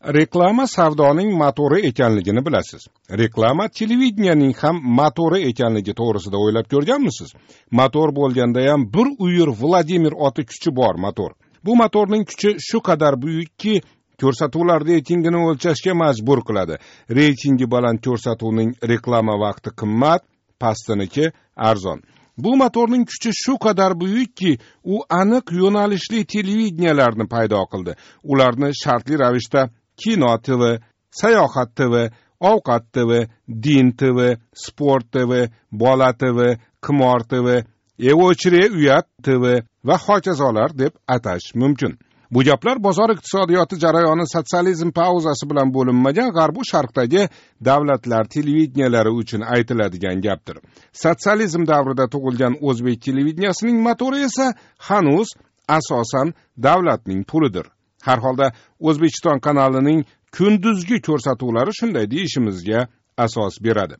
Reklama savdoning motori ekanligini bilasiz. Reklama televideniyaning ham motori ekanligi to'g'risida o'ylab ko'rganmisiz? Motor bo'lganda ham bir uyur Vladimir oti kuchi bor motor. Bu motorning kuchi shu qadar buyukki, ko'rsatuvlar reytingini o'lchashga majbur qiladi. Reytingi baland ko'rsatuvning reklama vaqti qimmat, pastiniki arzon. Bu motorning kuchi shu qadar buyukki, u aniq yo'nalishli televideniyalarni paydo qildi. Ularni shartli ravishda Kino TV, Sayohat TV, Ovqat TV, Din TV, Sport TV, Bola TV, Qimor TV, Evochire Uyat TV va hokazolar deb atash mumkin. Bu gaplar bozor iqtisodiyoti jarayoni sotsializm pauzasi bilan bo'linmagan G'arbu Sharqdagi davlatlar televideniyalari uchun aytiladigan gapdir. Sotsializm davrida tug'ilgan o'zbek televideniyasining motori esa hanuz asosan davlatning pulidir. Har holda O'zbekiston kanalining kunduzgi ko'rsatuvlari shunday deyishimizga asos beradi.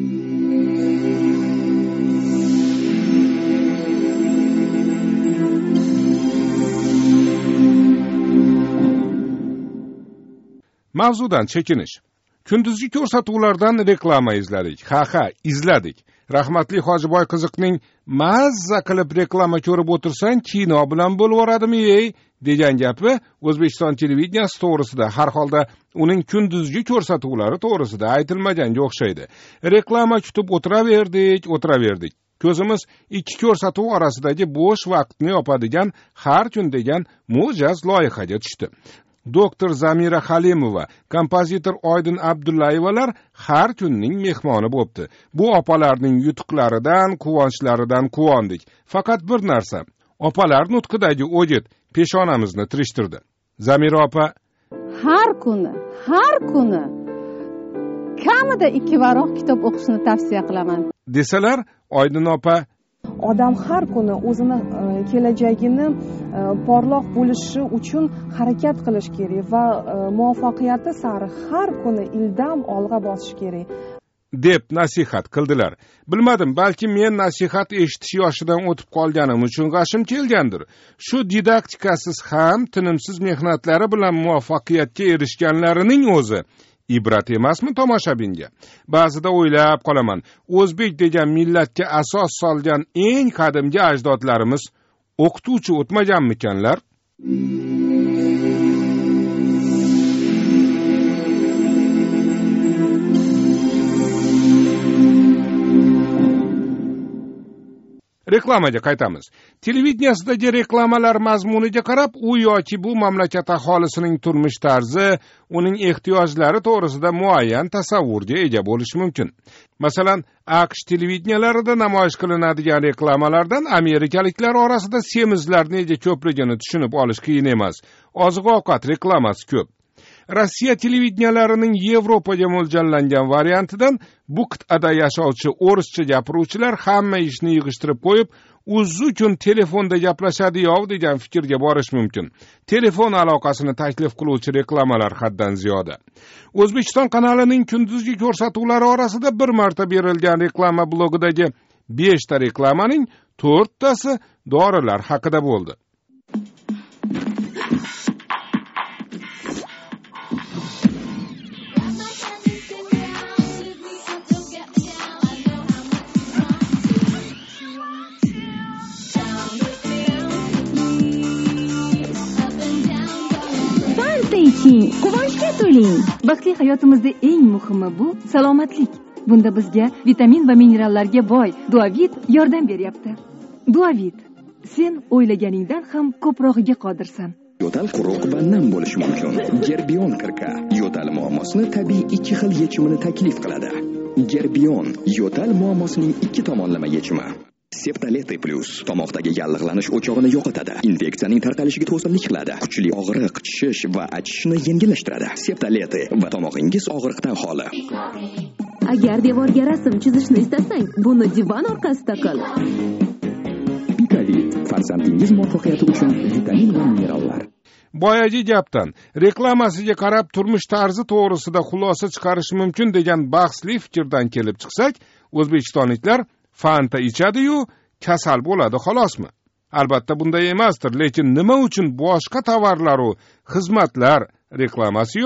Mavzudan chekinish. Kunduzgi ko'rsatuvlardan reklama izladik. Izladik. Rahmatli Hojiboy qiziqning mazza qilib reklama ko'rib o'tirsang, kino bilan bo'lvoradimi degan gapi O'zbekiston televideniyasi to'g'risida, har holda uning kunduzgi ko'rsatuvlari to'g'risida aytilmaganga o'xshaydi. Reklama kutib o'tiraverdik. Ko'zimiz ikki ko'rsatuv orasidagi bo'sh vaqtni yopadigan har kun degan mo'jaz loyihaga tushdi. Doktor Zamira Halimova, kompozitor Oydin Abdullayevalar har kunning mehmoni bo'pti. Bu opalarning yutuqlaridan, quvonchlaridan quvondik. Faqat bir narsa, opalar nutqidagi o'git peshonamizni tirishtirdi. Zamira opa, har kuni kamida 2 varaq kitob o'qishni tavsiya qilaman desalar, Oydin opa, odam har kuni o'zini kelajagini porloq bo'lishi uchun harakat qilish kerak va muvaffaqiyati sari har kuni ildam olg'a bosish kerak deb nasihat qildilar. Bilmadim, balki men nasihat eshitish yoshidan o'tib qolganim uchun g'ashim kelgandir. Shu didaktikasiz ham tinimsiz mehnatlari bilan muvaffaqiyatga erishganlarining o'zi ibrat emasmi tomoshabinga? Ba'zida o'ylab qolaman, o'zbek degan millatga asos solgan eng qadimgi ajdodlarimiz o'qituvchi o'tmaganmikanlar? Reklamaga qaytamiz. Televideniyasidagi reklamalar mazmuniga qarab, u yoki bu mamlakat aholisining turmush tarzi, uning ehtiyojlari to'g'risida muayyan tasavvurga ega bo'lish mumkin. Masalan, AQSh televideniyalarida namoyish qilinadigan reklamalardan amerikaliklar orasida semizlar nega ko'pligini tushunib olish qiyin emas. Oziq-ovqat reklamasi ko'p. Rossiya televideniyalarining Yevropaga mo'ljallangan variantidan bu qit'ada yashovchi o'rischa gapiruvchilar hamma ishni yig'ishtirib qo'yib, uzzu kun telefonda gaplashadi-yov degan fikrga borish mumkin. Telefon aloqasini taklif qiluvchi reklamalar haddan ziyoda. O'zbekiston kanalining kunduzgi ko'rsatuvlari orasida bir marta berilgan reklama blogidagi 5 ta reklamaning 4 tasi dorilar haqida bo'ldi. Quvonchga to'ling. Baxtli hayotimizda eng muhimi bu salomatlik. Bunda bizga vitamin va minerallarga boy Duavit yordam beryapti. Duavit, sen o'ylaganingdan ham ko'prog'iga qodirsan. Yo'tal quruq va nam bo'lishi mumkin. Gerbion kirka yo'tal muammosini tabiiy 2 xil yechimini taklif qiladi. Gerbion yo'tal muammosining 2 tomonlama yechimi. Septalete Plus tomoqdagi yallig'lanish o'chog'ini yo'qotadi. Infeksiyaning tarqalishiga to'sqinlik qiladi. Kuchli og'riq, chishish va achishishni yengillashtiradi. Septalete va tomog'ingiz og'riqdan xoli. Agar devorga rasm chizishni istasang, buni divan orqasida qil. Pikavit farzandingiz muvaffaqiyati uchun vitamin va minerallar. Boyagi gapdan reklamasiga qarab turmush tarzi to'g'risida xulosa chiqarish mumkin degan bahsli fikrdan kelib chiqsak, o'zbekistonliklar Fanta ichadi-yu, kasal bo'ladi xolosmi? Albatta bunday emasdir, lekin nima uchun boshqa tovarlar va xizmatlar reklamasi yo'q?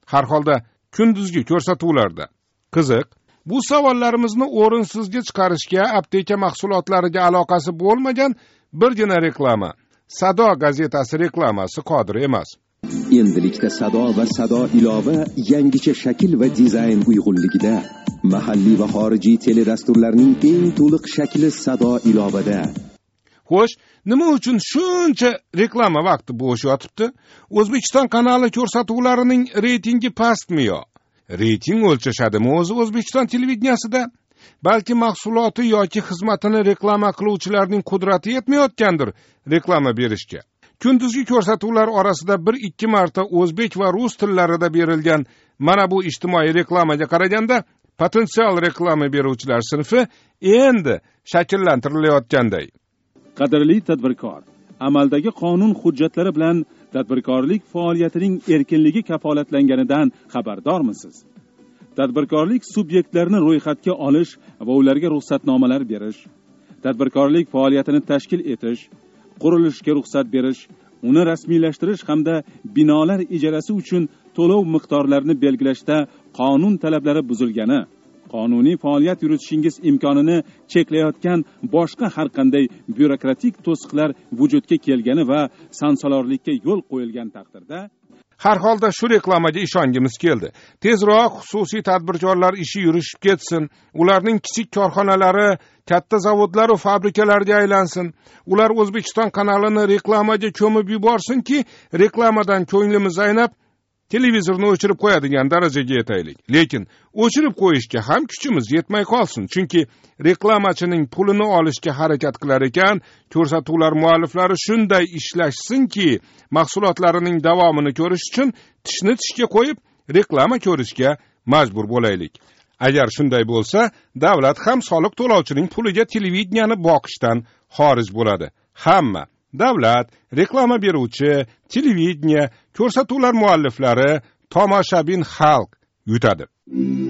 har holda kunduzgi ko'rsatuvlarda. Qiziq, bu savollarimizni o'rinsizga chiqarishga apteka mahsulotlariga aloqasi bo'lmagan birgina reklama, Sado gazetasi reklamasi qodir emas. Endilikda Sado va Sado ilova yangicha shakl va dizayn uyg'unligida. Mahalliy va xorijiy teledasturlarning eng to'liq shakli Sado ilovada. Xo'sh, nima uchun shuncha reklama vaqti bo'sh yotibdi? O'zbekiston kanali ko'rsatuvlarining reytingi pastmi yo? Reyting o'lchashadimi o'zi O'zbekiston televideniyasida? Balki mahsuloti yoki xizmatini reklama qiluvchilarning qudrati yetmayotgandir reklama berishga. Kunduzgi ko'rsatuvlar orasida 1-2 marta o'zbek va rus tillarida berilgan mana bu ijtimoiy reklamaga qaraganda potensial reklama beruvchilar sinfi endi shakllantirilayotganday. Qadrli tadbirkor, amaldagi qonun hujjatlari bilan tadbirkorlik faoliyatining erkinligi kafolatlanganidan xabardormisiz? Tadbirkorlik subyektlarini ro'yxatga olish va ularga ruxsatnomalar berish, tadbirkorlik faoliyatini tashkil etish, qurilishga ruxsat berish, uni rasmiylashtirish hamda binolar ijarasi uchun to'lov miqdorlarini belgilashda qonun talablari buzilgani, qonuniy faoliyat yuritishingiz imkonini cheklayotgan boshqa har qanday byurokratik to'siqlar vujudga kelgani va sansalorlikka yo'l qo'yilgan taqdirda har holda shu reklamaga ishongimiz keldi. Tezroq xususiy tadbirkorlar ishi yurishib ketsin, ularning kichik korxonalari katta zavodlar va fabrikalarga aylansin. Ular O'zbekiston kanalini reklamaga ko'mib yuborsinki, reklamadan ko'nglimiz aynab, televizorni o'chirib qo'yadigan darajaga yetaylik. Lekin o'chirib qo'yishga ham kuchimiz yetmay qolsin, chunki reklamachining pulini olishga harakat qilar ekan, ko'rsatuvlar mualliflari shunday ishlashsinki, mahsulotlarining davomini ko'rish uchun tishni tishga qo'yib, reklama ko'rishga majbur bo'laylik. Agar shunday bo'lsa, davlat ham soliq to'lovchining puliga televideniyani boqishdan xorij bo'ladi. Hamma davlat, reklama beruvchi, televideniya, ko'rsatuvlar mualliflari, tomoshabin xalq yutadi.